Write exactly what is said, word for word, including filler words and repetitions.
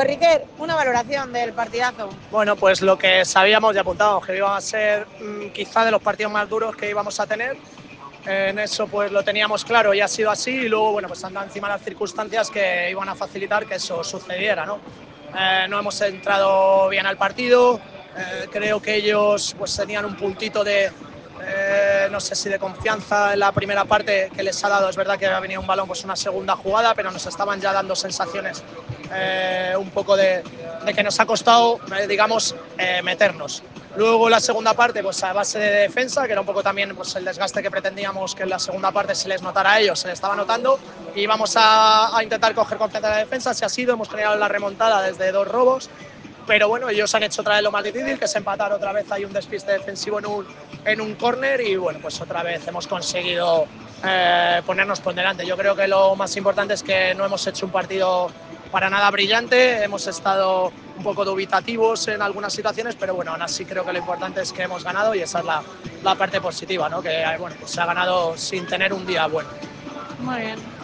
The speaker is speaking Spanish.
Pues Riquer, una valoración del partidazo. Bueno, pues lo que sabíamos y apuntábamos, que iba a ser mmm, quizá de los partidos más duros que íbamos a tener. En eso pues lo teníamos claro y ha sido así, y luego bueno, pues andan encima las circunstancias que iban a facilitar que eso sucediera, ¿no? Eh, no hemos entrado bien al partido, eh, creo que ellos pues tenían un puntito de, eh, no sé si de confianza en la primera parte que les ha dado. Es verdad que ha venido un balón, pues una segunda jugada, pero nos estaban ya dando sensaciones eh, un poco de, de que nos ha costado, eh, digamos, eh, meternos. Luego la segunda parte, pues a base de defensa, que era un poco también pues, el desgaste que pretendíamos que en la segunda parte se les notara a ellos, se les estaba notando, y vamos a, a intentar coger confianza en la defensa. Si ha sido, hemos generado la remontada desde dos robos, pero bueno, ellos han hecho otra vez lo más difícil, que es empatar otra vez. Hay un despiste defensivo en un, en un córner y bueno, pues otra vez hemos conseguido eh, ponernos por delante. Yo creo que lo más importante es que no hemos hecho un partido para nada brillante, hemos estado un poco dubitativos en algunas situaciones, pero bueno, aún así creo que lo importante es que hemos ganado y esa es la, la parte positiva, ¿no? Que bueno, pues se ha ganado sin tener un día bueno. Muy bien.